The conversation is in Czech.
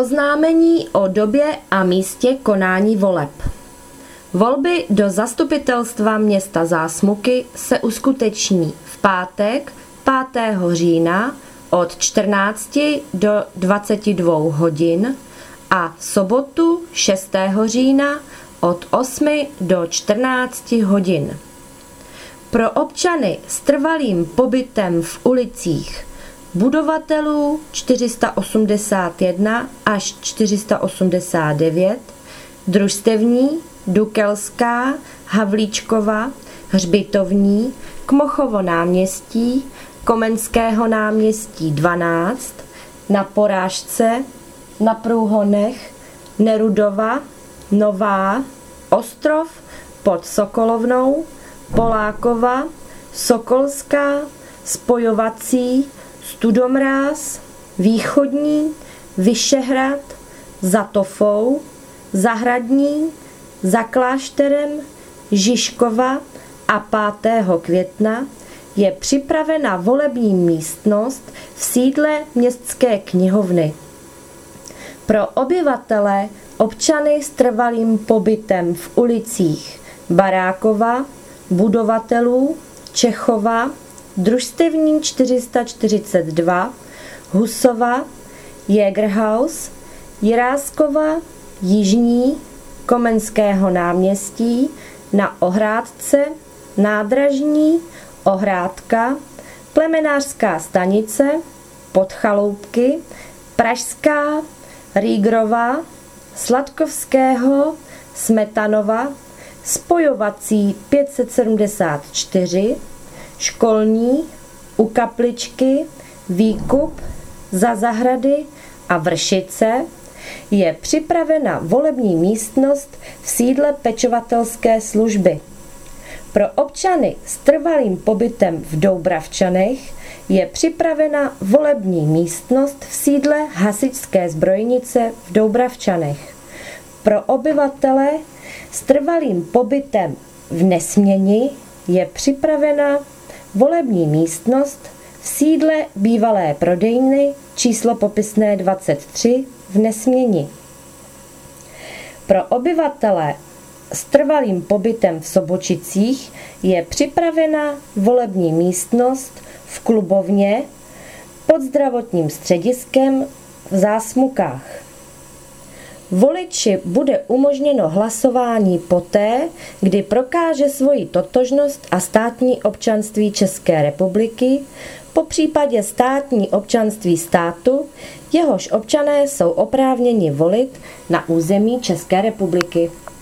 Oznámení o době a místě konání voleb. Volby do Zastupitelstva města Zásmuky se uskuteční v pátek 5. října od 14 do 22 hodin a v sobotu 6. října od 8 do 14 hodin. Pro občany s trvalým pobytem v ulicích Budovatelů 481 až 489, Družstevní, Dukelská, Havlíčkova, Hřbitovní, Kmochovo náměstí, Komenského náměstí 12, na Porážce, na Průhonech, Nerudova, Nová, Ostrov pod Sokolovnou, Polákova, Sokolská, Spojovací, Studomráz, Východní, Vyšehrad, Za Tofou, Zahradní, Za Klášterem, Žižkova a 5. května je připravena volební místnost v sídle Městské knihovny. Pro obyvatele, občany s trvalým pobytem v ulicích Barákova, Budovatelů, Čechova, Družstevní 442, Husova, Jägerhaus, Jiráskova, Jižní, Komenského náměstí, na Ohrádce, Nádražní, Ohrádka, Plemenářská stanice, Podchaloupky, Pražská, Rýgrova, Sladkovského, Smetanova, Spojovací 574, Školní, u Kapličky, Výkup, Za zahrady a Vršice je připravena volební místnost v sídle pečovatelské služby. Pro občany s trvalým pobytem v Doubravčanech je připravena volební místnost v sídle hasičské zbrojnice v Doubravčanech. Pro obyvatele s trvalým pobytem v Nesměni je připravena volební místnost v sídle bývalé prodejny číslo popisné 23 v Nesměni. Pro obyvatele s trvalým pobytem v Sobočicích je připravena volební místnost v Klubovně pod zdravotním střediskem v Zásmukách. Voliči bude umožněno hlasování poté, kdy prokáže svoji totožnost a státní občanství České republiky, popřípadě státní občanství státu, jehož občané jsou oprávněni volit na území České republiky.